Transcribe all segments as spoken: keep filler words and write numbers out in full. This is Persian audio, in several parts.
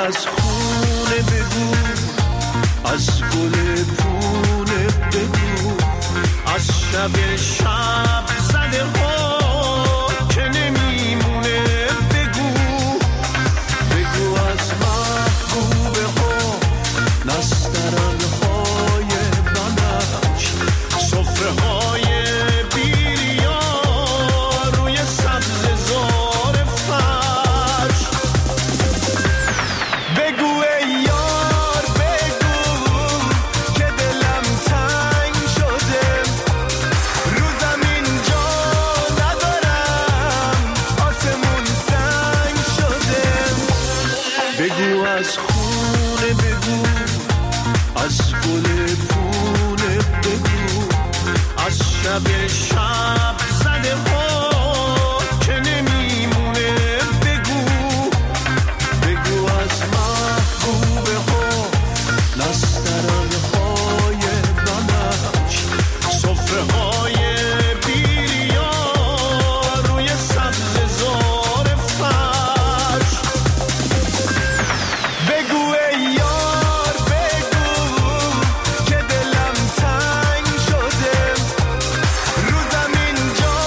از خونه بگو، از گل پونه بگو، از شب شب زده ها که نمیمونه بگو، بگو از محبوبه ها نسترن های بنفش، سفره های بیریا روی سبز زار فرش. بگو ای یار بگو که دلم تنگ شده، رو زمین جا ندارم آسمون سنگ شده. بگو از خونه بگو، از گل پونه بگو، از شب شب زده ها که نمیمونه بگو، بگو از محبوبه ها نسترن های بنفش، سفره های بیریا روی سبز زار فرش. بگو ای یار بگو که دلم تنگ شده، رو زمین جا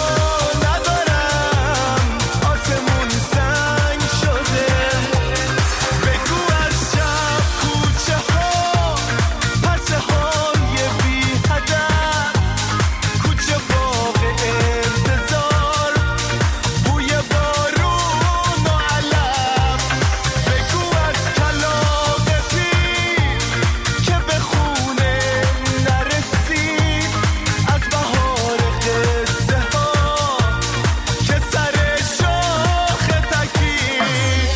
ندارم آسمون سنگ شده. بگو از شب کوچه ها پرسه های بی هدف، کوچه باغ انتظار بوی بارون و علف. بگو از کلاغ پیر که به خونه نرسید، از بهار قصه ها که سر شاخ تکید.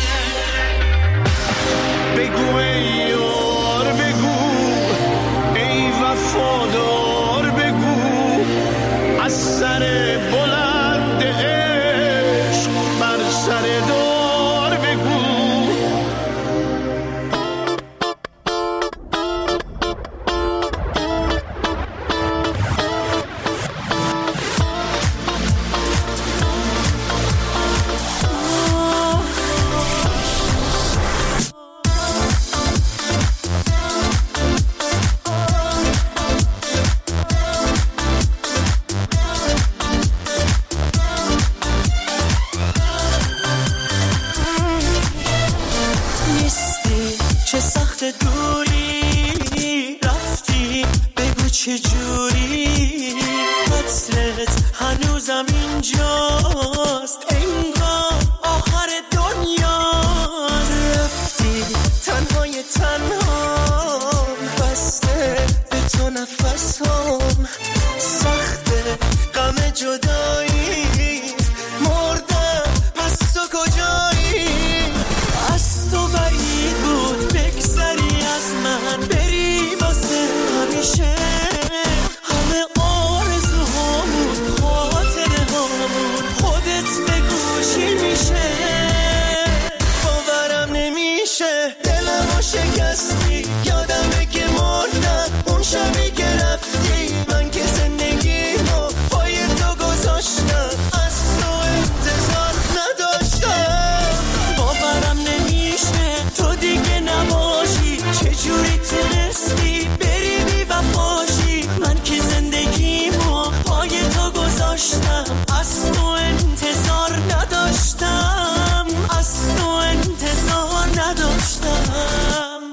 بگو ای یار بگو، ای وفادار بگو، از سر بلند عشق بر سر دار بگو. نیستی چه سخت دوری، رفتی بگو چه جوری، قتلت هنوزم اینجاست، انگار آخر دنیاست. رفتی تنهای تنها، بسته به تو نفسم، سخته غم جدایی، مردم پس تو کجایی؟ از تو بعید بود بگذری از من، بری واسه همیشه، همه آرزوهامون خاطره هامون خودت بگو چی میشه. باورم نمیشه دلمو شکستی، یادمه که مردم اون شبی که رفتی، من که زندگیمو پای تو گذاشتم، از تو انتظار نداشتم. باورم نمیشه تو دیگه نباشی، چجوری تونستی بری بی وفاشی، من که زندگیمو پای تو گذاشتم، از تو انتظار نداشتم، از تو انتظار نداشتم.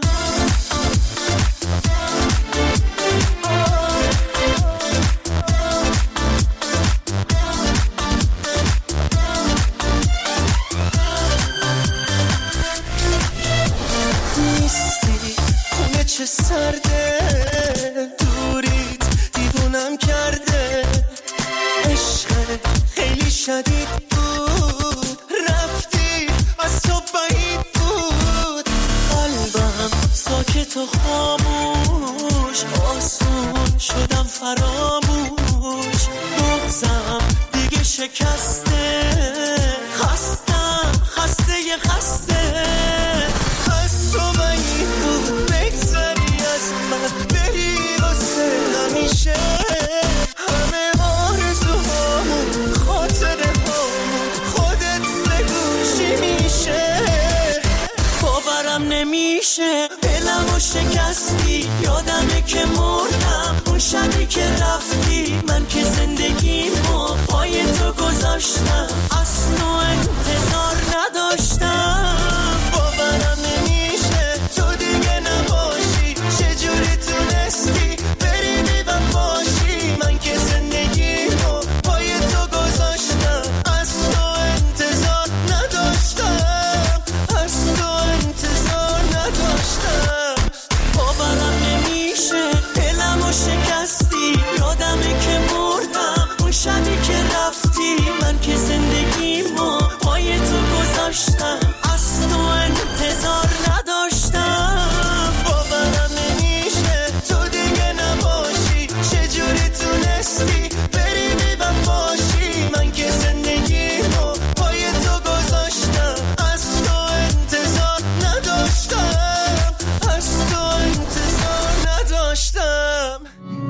نیستی خونه چه سرده، دوریت دیوونم کرده، عشقت خیلی شدید بود، رفتی از تو بعید بود، قلبم ساکت و خاموش، آسون شدم فراموش، بغزم دیگه شکسته، خستم خسته یه خسته. از تو بعید بود بگذری از من، بری واسه همیشه، همه آرزوهامون خاطره هامون خودت بگو چی میشه. باورم نمیشه که مردم اون شبی که رفتی من که زندگیمو پای تو گذاشتم از تو انتظار نداشتم باورم نمیشه تو دیگه نباشی چجوری تونستی بری بی وفاشی من که زندگیمو پای تو گذاشتم از تو انتظار نداشتم از تو انتظار نداشتم باورم نمیشه دلمو شکستی یادمه که مردم اون شبی که رفتی من که زندگیمو پای تو گذاشتم از تو انتظار نداشتم باورم نمیشه تو دیگه نباشی چجوری تونستی بری بی وفاشی من که زندگیمو پای تو گذاشتم از تو انتظار نداشتم از تو انتظار نداشتم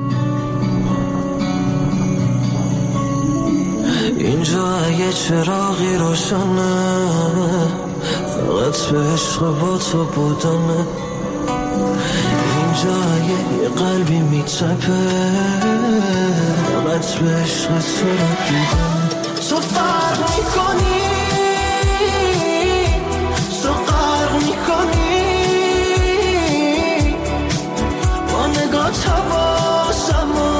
اینجا اگه چراغی روشنه فقط به عشق با تو بودنه اینجا اگه یه قلبی میتپه فقط به عشق تو دیدن تو فرق میکنی تو غرق میکنی با نگاه حواسمو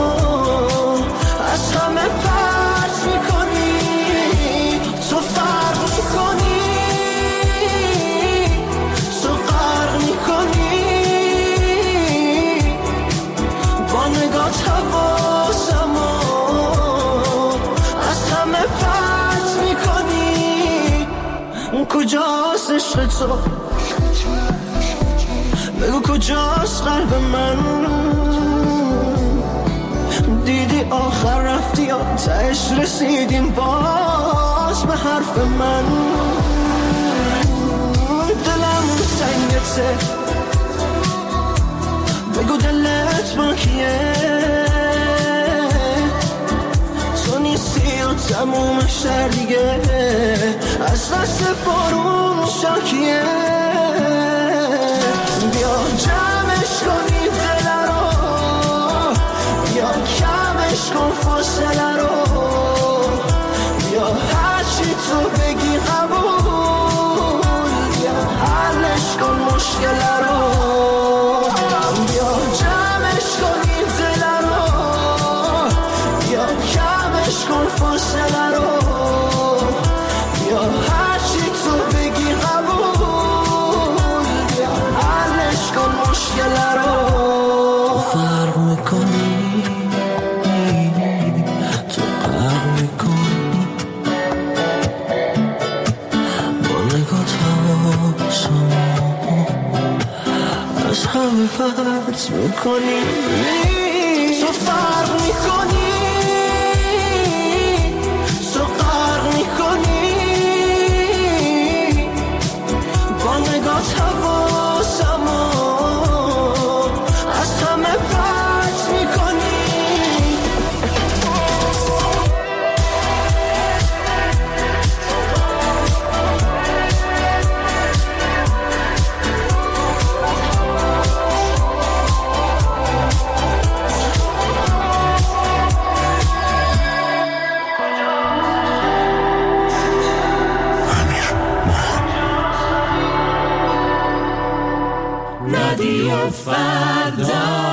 از همه پرت میکنی تو فرق میکنی تو غرق میکنی با نگاه حواسمو از همه پرت میکنی کجاست عشق تو بگو کجاست قلب من دیدی آخر رفتی یا تهش رسیدیم باز به حرف من دلم تنگته بگو دلت با کیه تو نیستی و تموم شهر دیگه از دست بارون شاکیه بیا جمعش کنی دل رو بیا کمش کن فاصله رو بیا هرچی تو بگی قبول بیا حلش کن مشکل رو بیا جمعش کنی دل رو بیا کمش کن فاصله رو بیا هرچی تو بگی قبول بیا حلش کن مشکل رو تو فرق میکنی تو فرق میکنی با نگاه حواسمو از همه پرت میکنی تو فرق میکنی تو غرق میکنی با نگاه حواسمو از همه پرت میکنی رادیو فردا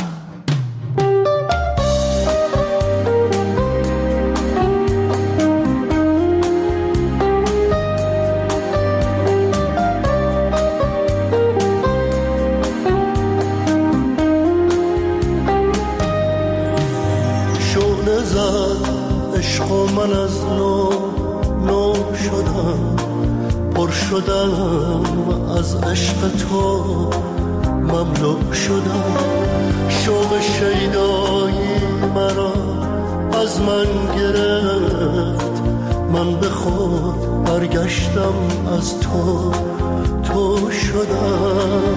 شعله زد عشق و من از نو نو شدم پر شدم از عشق تو مملو شدم شوق شیدایی مرا از من گرفت من به خود برگشتم از تو تو شدم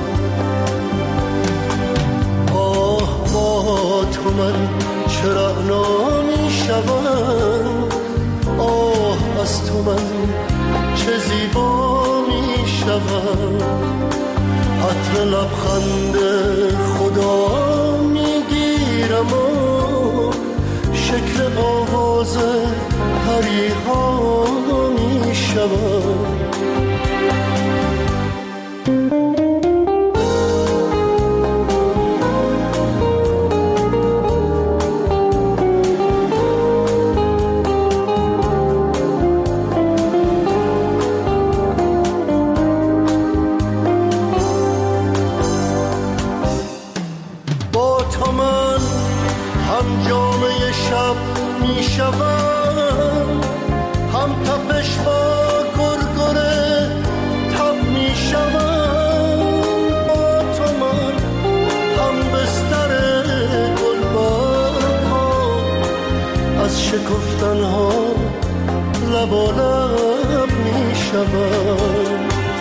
آه با تو من چرا نمی شوم آه از تو من چه زیبا می شوم عطر لبخند خدا میگیرم و شکل آواز پریها میشوم. شکفتنها لب و لب می شود.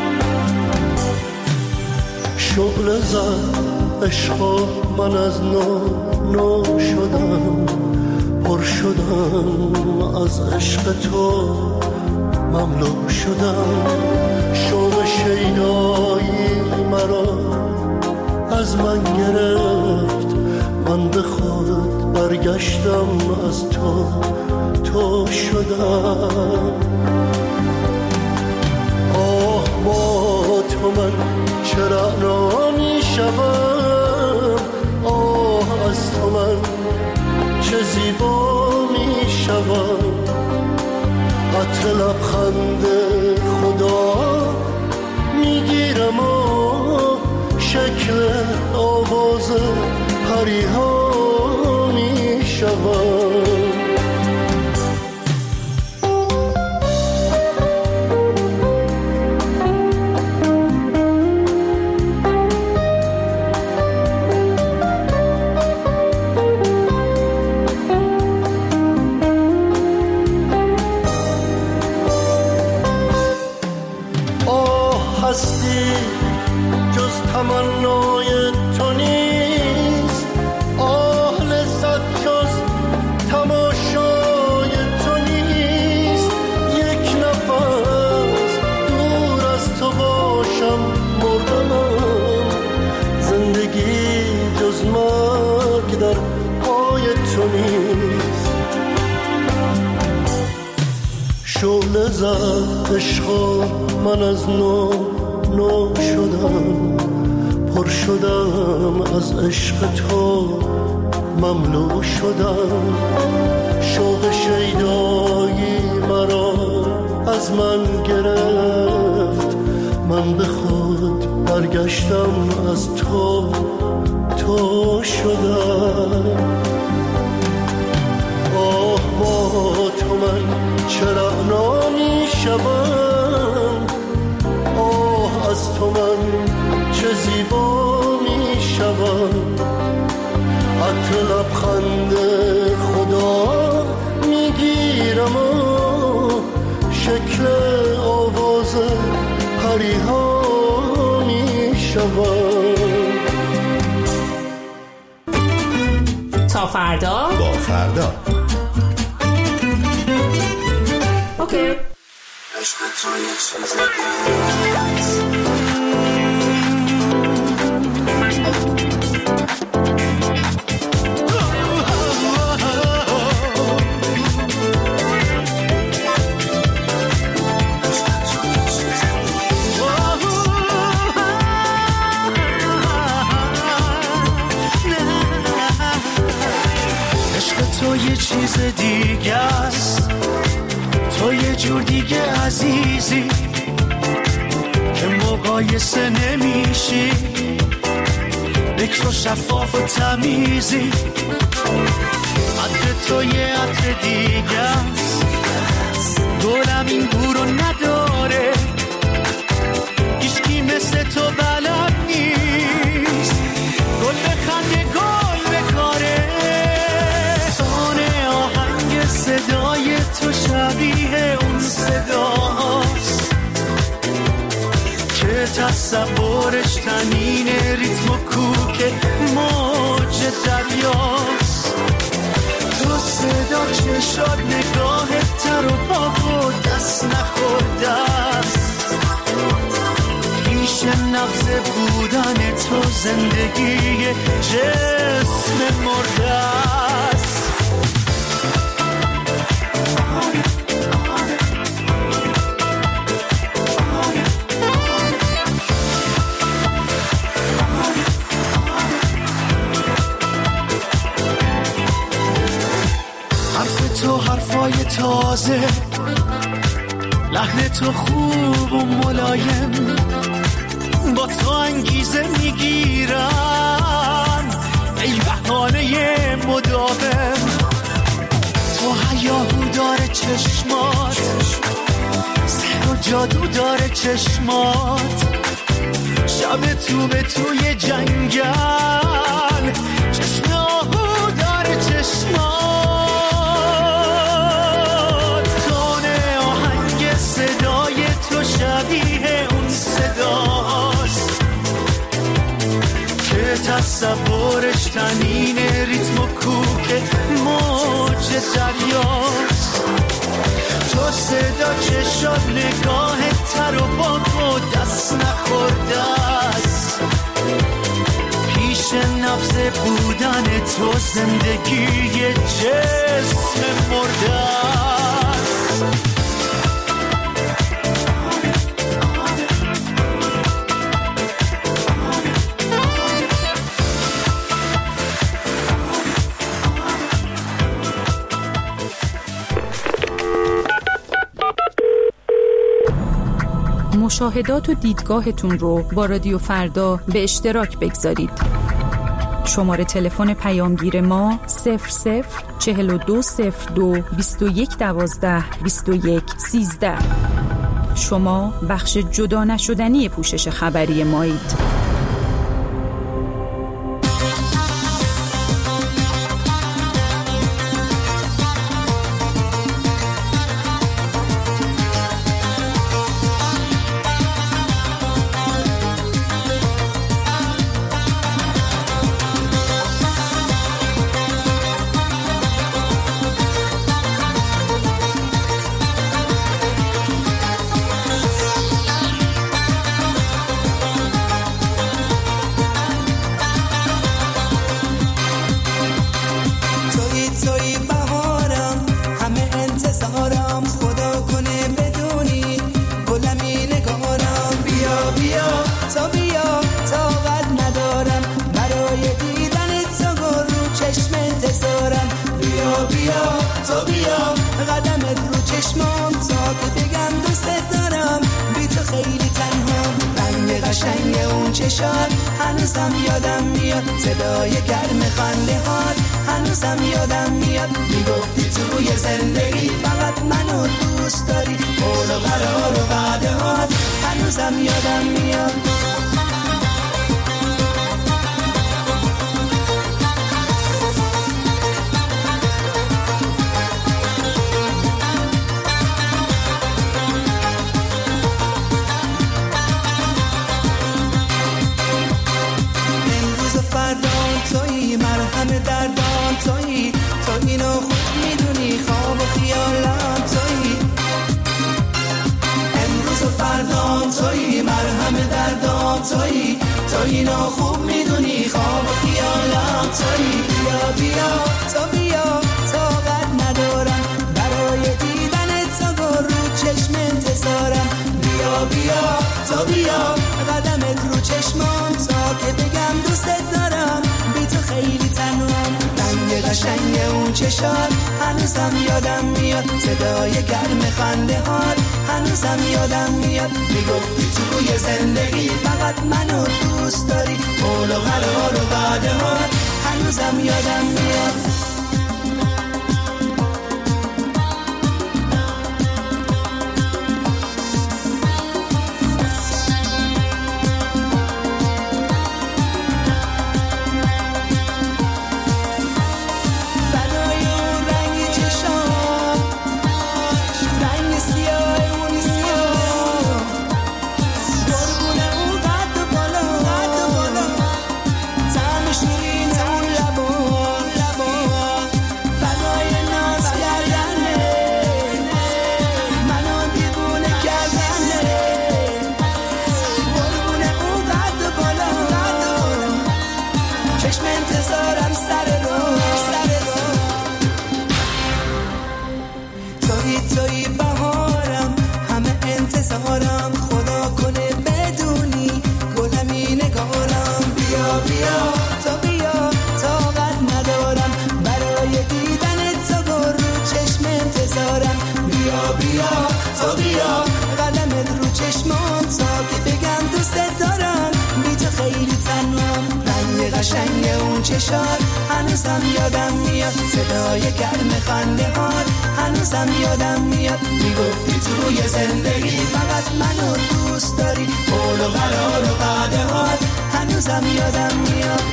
شعله زد عشقا من از نو نو شدم، پر شدم از عشق تو مملو شدم. شوق شیدایی مرا از من گرفت، من به خود برگشتم از تو تو شدم. آه با تو من چرا نمی شدم، آه از تو من چه زیبا می شدم. عطر لبخند خدا میگیرم و شکل آواز پریها می شود. آه هستی جز تمنای تو نیست، آه لذت جز تماشای تو نیست. یک نفس دور از تو باشم مردم، زندگی جز مرگ در پای تو نیست. شعله زد عشقا من از نو نو شدم، پر شدم از عشق تو مملو شدم. شوق شیدایی مرا از من گرفت، من به خود برگشتم از تو تو شدم. آه با تو من چرا نمی شدم، آه از تو من چه زیبا می شود. عطر لبخند خدا میگیرم و شکل آواز پریها می شود. تا فردا با فردا اوکی. عشق تو یه چیز دیگه. تو یه چیز دیگه است، تو یه جور دیگه عزیزی که مقایسه نمیشی، بکر و شفاف و تمیزی. عطر تو یه عطر دیگه است، دورم این بو رو نداره، هیچکی مثل تو بلد نیست، گل بخنده گل بکاره. صدای تو شبیه اون صداست که تصورش تنین ریتم و کوک موج دریاست. تو صدا چشات نگاهت تر و پاک و دست نخورده است، پیش پیش نبض بودن تو زندگی جسم مرده است. حرف تو حرفای تازه، لحن تو خوب و ملایم، با تو انگیزه میگیرن ای بهانه مداوم. تو هیاهو داره چشمات، سحر و جادو داره چشمات، شب تو به توی جنگل، چشم آهو داره چشمات. تونه آهنگ صدای تو شبیه اون صداست که تصورش تنین ریتم و کوک موج دریاست. تو صدا چشات نگاه تر و باک و دست نخورده است. پیش نبض بودن تو زندگی جسم مرده است. مشاهدات و دیدگاهتون رو با رادیو فردا به اشتراک بگذارید. شماره تلفن پیامگیر ما صفر صفر چهل و دو صفر دو بیست و یک دوازده بیست و یک سیزده. شما بخش جدا نشدنی پوشش خبری مایید. هنوزم یادم میاد صدای گرم خنده هات، هنوزم یادم میاد میگفتی توی زندگی فقط منو دوست داری، قول و قرار و وعده هات هنوزم یادم میاد. تویی مرهم دردان، تویی تو اینو خوب میدونی، خواب و خیالم تویی، امروز و فردام تویی مرهم دردان، تویی تو اینو خوب میدونی، خواب و خیالم تویی. بیا بیا تو بیا طاقت ندارم برای دیدن تو رو چشم انتظارم، بیا بیا تو بیا قدمت رو چشمام تا که بگم دوست دارم، بی تو خیلی تنهام. رنگ قشنگ اون چشات هنوزم یادم میاد، صدای گرم خنده هات هنوزم یادم میاد میگفتی توی زندگی فقط منو دوست داری، قول و قرار و وعده هات هنوزم یادم میاد. قشنگ اون چشات هنوزم یادم میاد، صدای گرم خنده هات هنوزم یادم میاد. میگفتی توی زندگی فقط منو دوست داری، قول و قرار و وعده هات هنوزم یادم میاد.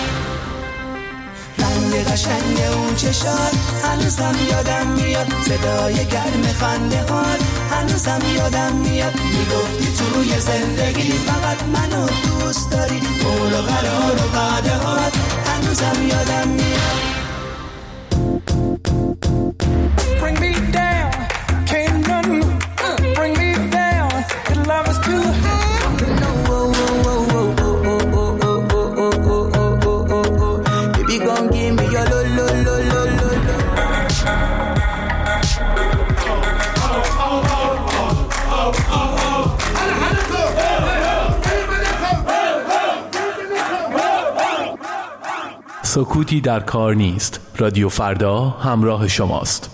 رنگ قشنگ اون چشات هنوزم یادم میاد، صدای گرم خنده هات هنوزم یادم میاد. میگفتی توی زندگی فقط منو دوست داری، قول و قرار و وعده هات هنوزم یادم میاد. Bring me down, can't none bring me down. The love is too high. No, oh, oh, oh, oh, oh, oh, oh, oh, oh, oh, oh, oh. Baby, gon' give me your lo, lo, lo, lo, lo, lo. سکوتی در کار نیست. رادیو فردا همراه شماست.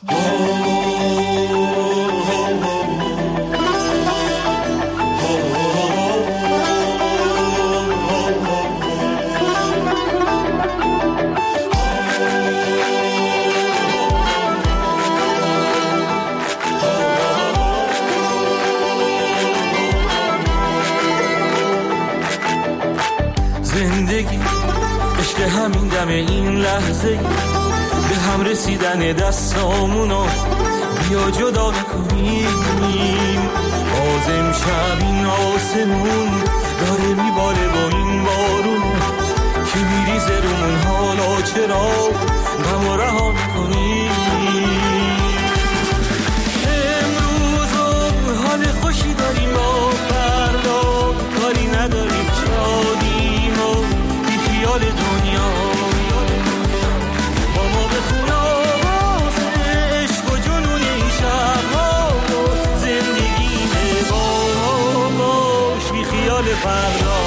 زندگی عشق همین دم این لحظه، به هم رسیدن دستامونو بیا جدا نکنیم. باز امشب این آسمون داره میباره با این بارون که میریزه رومون، حالا چرا غم رها میکنیم؟ امروز حال خوشی داریم، با فردا کاری نداریم، شادیم و بی خیال دنیا. با ما بخون آواز عشق و جنون این شب‌ها و زندگی با باش بی خیال فردا.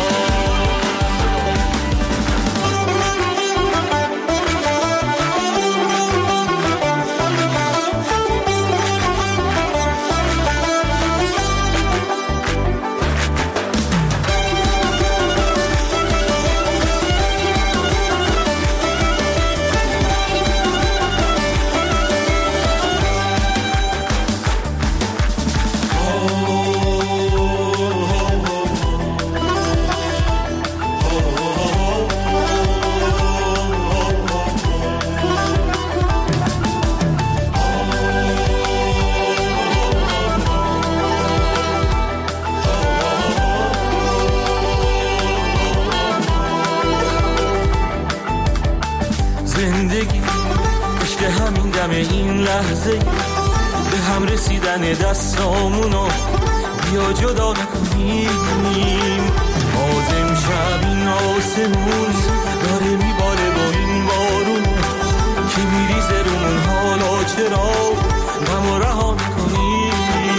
زندگی عشق همین دم این لحظه، به هم رسیدن دستامونو بیا جدا نکنیم. باز امشب این آسمون داره میباره با این بارون که میریزه رومون، حالا چرا غم رها میکنیم؟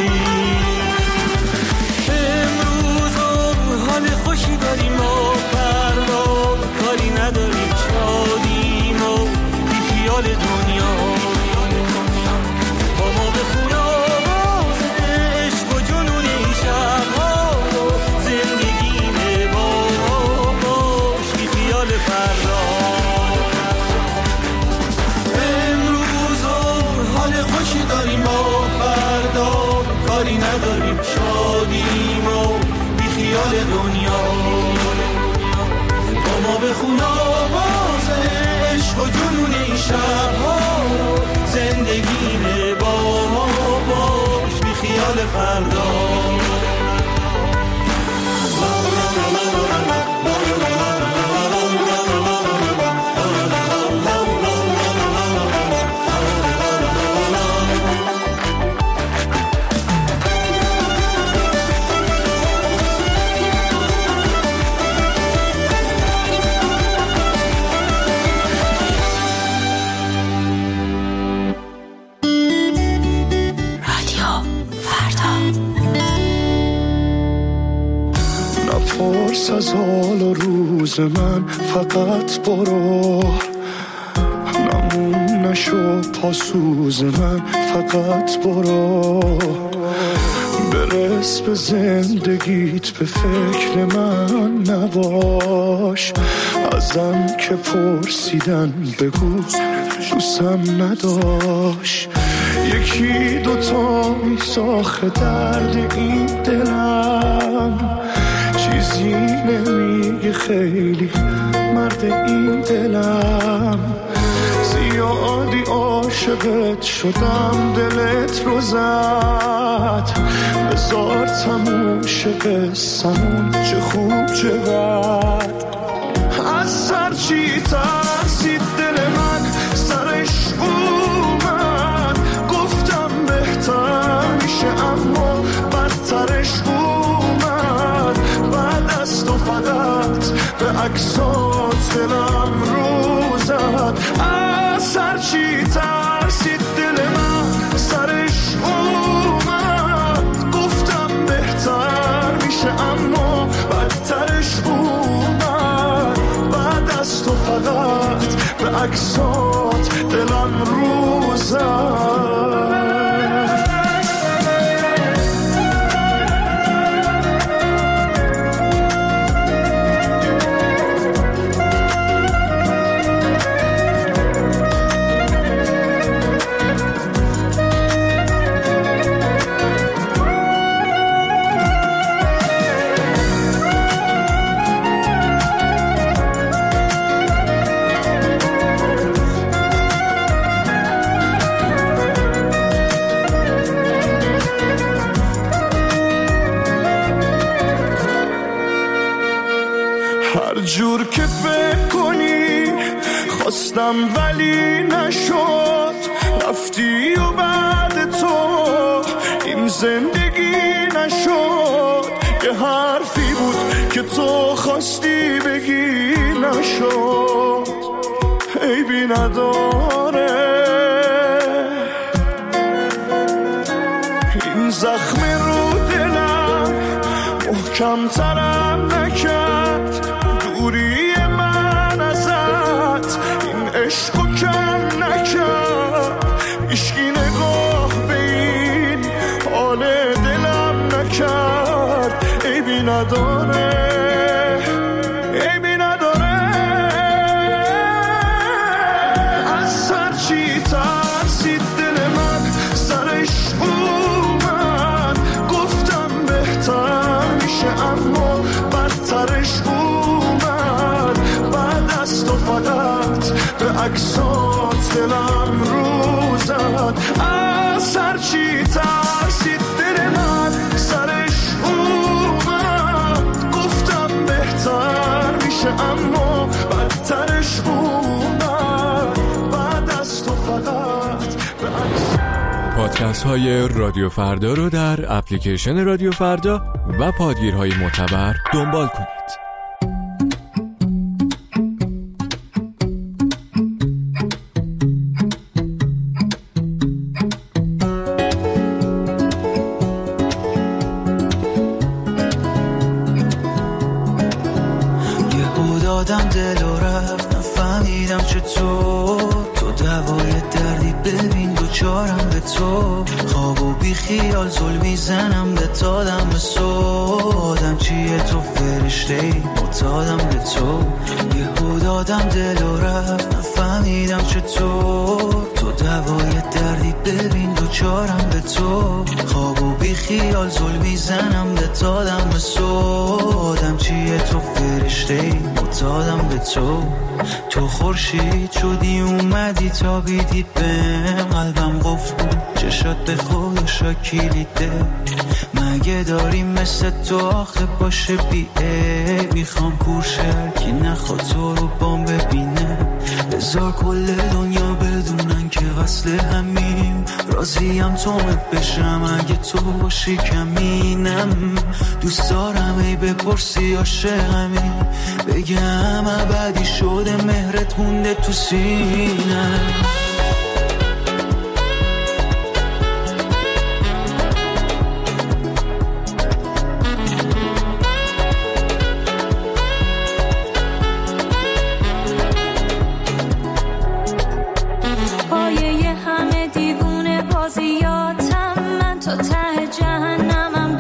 امروز حال خوشی داریم، با فردا کاری نداریم، شادیم و بی خیال دنیا. با ما بخون آواز عشق و جنون این شب‌ها و زندگی با باش بی خیال فردا. امروز حال خوشی داریم، با فردا کاری نداریم، شادیم و بی خیال دنیا. با ما بخون آواز عشق و جنون این شب‌ها، زندگی با ما باش بی خیال فردا. نپرس از حال و روز من، فقط برو. نمون نشو پاسوز من، فقط برو. برس به زندگیت، به فکر من نباش. ازم که پرسیدن بگو دوستم نداشت. یکی دوتا میساخه درد این دلم، چیزی نمیگه خیلی مرد این دلم. زیادی عاشقت شدم دلت رو زد، بذار تموم شه قصمون، چه خوب چه بد. از سر چی ترسید دل من سرش اومد، گفتم بهتر میشه اما بدترش اومد. بعد از تو فقط به عکسات دلم رو زد. از سر چی ترسید دل من سرش اومد، گفتم بهتر میشه اما بدترش اومد. بعد از تو فقط به عکسات دلم رو زد. جور که فکر کنی خواستم ولی نشد، رفتی و بعد تو این زندگی نشد. یه حرفی بود که تو خواستی بگی نشد، عیبی نداره. این زخم رو دلم محکم ترم نکرد، دوری من ازت این عشقو کم نکرد. عشقی نگاه به این حال دلم نکرد، عیبی نداره، عیبی نداره. از سر چی ترسید دل من سرش اومد، گفتم بهتر میشه اما بدترش اومد. بعد از تو فقط به عکسات دلم رو زد. از سر چی ترسید دل من سرش اومد، گفتم بهتر میشه اما بدترش اومد. بعد از تو فقط به عکسات. پادکست های رادیو فردا رو در اپلیکیشن رادیو فردا و پادگیرهای معتبر دنبال کنید. دادم دل و رفت، نفهمیدم چطور تو دوای دردی، ببین دوچارم به تو. خواب و بی خیال زل میزنم به تادم به سودم، چیه تو فرشته‌ای معتادم به تو. یهو دادم دل و رفت، نفهمیدم چطور تو دوای دردی، ببین دوچارم به تو. خواب و بی خیال زل میزنم به تادم به سودم، چیه تو فرشته‌ای معتادم به تو. تو خورشید شدی اومدی تا بیدی بهم، قلبم قفل بود چشات به خودشا کلیده. مگه داریم مثل تو آخه باشه بیه، میخوام کورشر که نخواد تو رو بام ببینه. بذار کل دنیا بدونن که وصل همیم، راضیم تومت بشم اگه تو باشی کمینم. دوست دارم ای بپرسی عاشقمی، بگم ابدی شده مهرت مونده تو سینم. پایه همه دیوونه بازیاتم، من تا ته جهنمم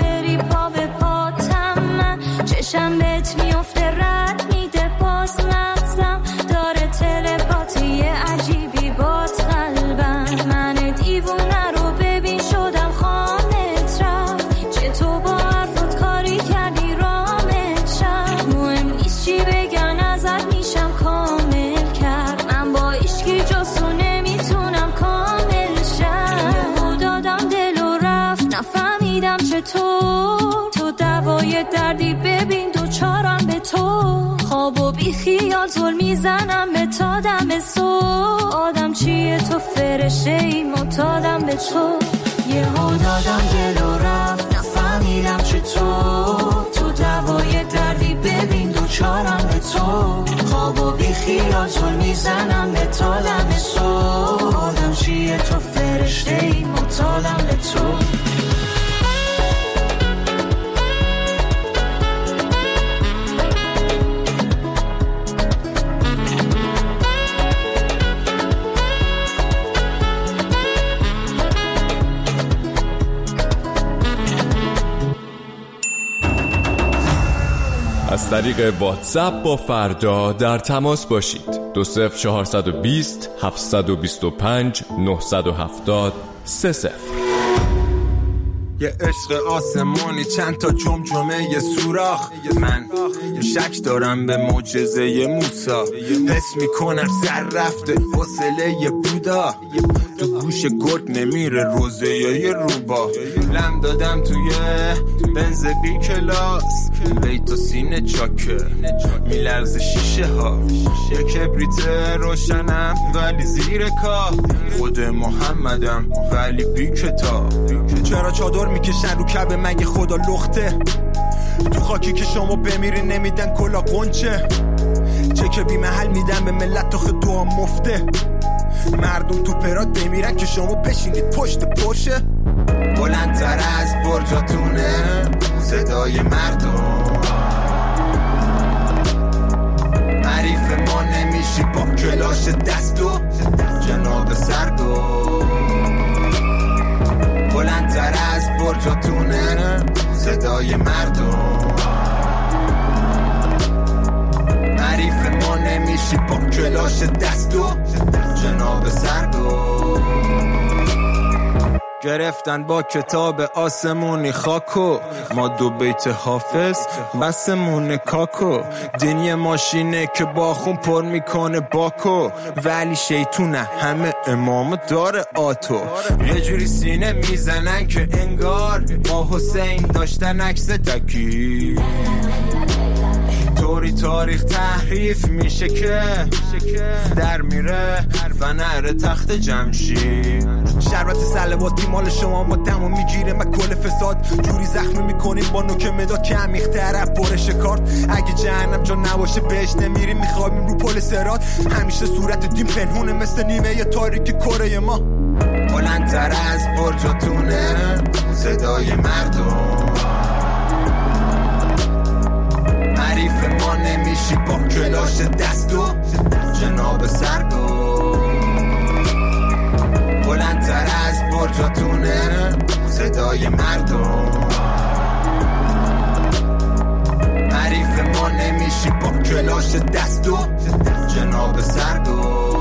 دوای دردی ببین دوچارم به تو، خواب و بی خیال زل میزنم به تا دم صبح. آدم چیه تو فرشته ای معتادم به تو، یه ها دادم دل و رفت نفهمیدم چطور. تو دوای دردی ببین دوچارم به تو، خواب و بی خیال زل میزنم به تا دم صبح. آدم چیه تو فرشته ای معتادم به تو. از طریق واتساپ با فردا در تماس باشید. دو صفر چهارصد و بیست هفتصد و بیست و پنج نهصد و هفتاد سه صفر. یه عشق آسمانی چند تا جمجمه یه سوراخ. من شک دارم به معجزه موسی، حس میکنم سر رفته حوصله یه بودا. تو گوش گرگ نمیره روزه یه روبا. لم دادم توی بنز بی کلاس، بیت و سینه چاکه میلرز شیشه ها. یه کبریت روشنم ولی زیر کار، خود محمدم ولی بی کتاب. چرا چادر میکشن رو کعبه مگه خدا لخته؟ تو خاکی که شما بمیری نمیدن کلا قنچه. چه که بی محل میدن به ملت تا دعا مفته. مردم تو پرات بمیرن که شما بشینید پشت پرشه. بلندتر از برجاتونه صدای مردم، حریف ما نمیشی با کلاش دستو جناب سردو. بلندتر از برجاتونه صدای مردم، حریف ما نمیشی با کلاش دستو جناب سردو. گرفتن با کتاب آسمونی خاکو، ما دو بیت حافظ بسمون کاکو. دینی ماشینه که با خون پر میکنه باکو، ولی شیطونه همه امام داره آتو. یه جوری سینه میزنن که انگار با حسین داشتن عکس تکی. طوری تاریخ تحریف میشه که در میره فنر تخت جمشید. شربت سلواتی مال شما ما دمو میگیره من کل فساد. جوری زخمی میکنیم با نوک مداد که عمیق‌تر برش کارت. اگه جهنم جا نباشه بهش نمیریم، میخوابیم رو پل صراط. همیشه صورت دین پنهونه مثل نیمه ی تاریک کره ما. بلندتر از برجاتونه صدای مردم، حریف ما نمیشی با کلاش دستو جناب سردو. بلندتر از برجاتونه صدای مردم، حریف ما نمیشی با کلاش دستو جناب سردو.